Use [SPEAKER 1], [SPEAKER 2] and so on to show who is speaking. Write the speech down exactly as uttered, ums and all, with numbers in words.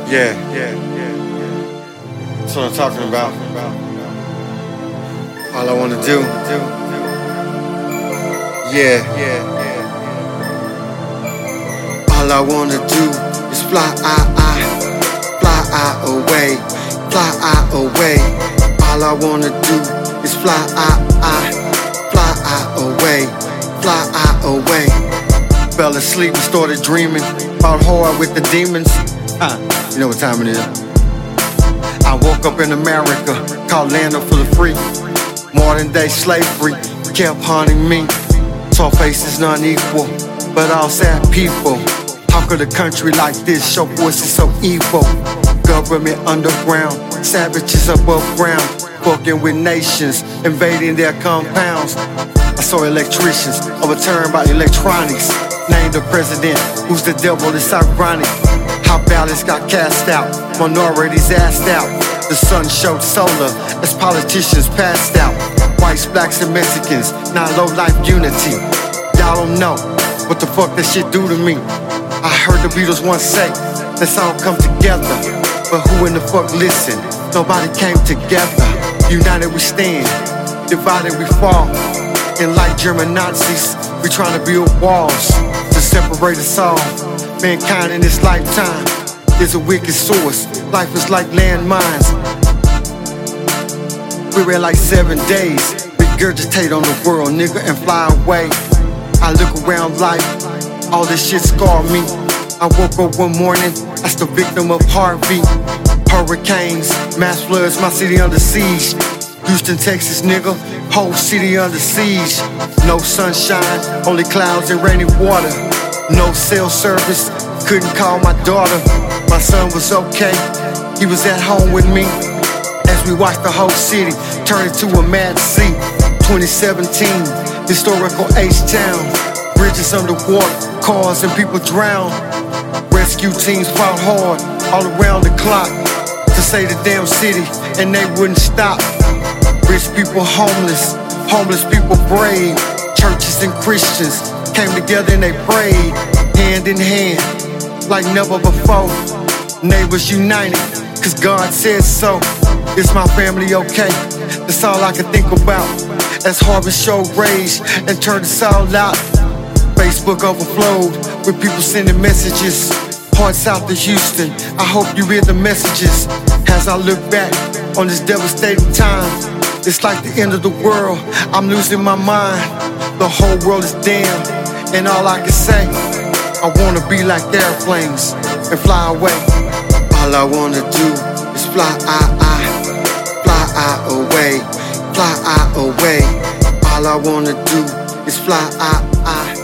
[SPEAKER 1] Yeah, yeah, yeah. That's what I'm talking about. All I wanna do. Yeah, yeah, yeah. All I wanna do is fly, I, I, fly, I away, fly, I away. All I wanna do is fly, I, I, fly, I away, fly, I away. Fell asleep and started dreaming about hard with the demons. Uh, you know what time it is. I woke up in America, called land up for the free. Modern day slavery kept haunting me. Tall faces none equal, but all sad people. How could a country like this show voices so evil? Government underground, savages above ground, fucking with nations, invading their compounds. I saw electricians overturned by electronics. Named the president, who's the devil, it's ironic. How ballots got cast out, minorities asked out. The sun showed solar as politicians passed out. Whites, blacks, and Mexicans, not low life unity. Y'all don't know what the fuck that shit do to me. I heard the Beatles once say, let's all come together. But who in the fuck listen? Nobody came together. United we stand, divided we fall. And like German Nazis, we trying to build walls to separate us all. Mankind in this lifetime is a wicked source. Life is like landmines. We're at like seven days. Regurgitate on the world, nigga, and fly away. I look around life, all this shit scarred me. I woke up one morning, that's the victim of Harvey. Hurricanes, mass floods, my city under siege. Houston, Texas, nigga, whole city under siege. No sunshine, only clouds and rainy water. No cell service, couldn't call my daughter. My son was okay, he was at home with me. As we watched the whole city turn into a mad sea. twenty seventeen, historical H-Town. Bridges underwater, cars and people drown. Rescue teams fought hard all around the clock to save the damn city, and they wouldn't stop. Rich people homeless, homeless people brave. Churches and Christians came together and they prayed, hand in hand, like never before. Neighbors united, cause God said so. Is my family okay? That's all I can think about. As harvest showed rage and turned us all out. Facebook overflowed with people sending messages. Hearts out to Houston, I hope you hear the messages. As I look back on this devastating time, it's like the end of the world, I'm losing my mind. The whole world is damn, and all I can say, I wanna be like airplanes and fly away. All I wanna do is fly, I, I, fly, I away, fly, I away. All I wanna do is fly, I, I.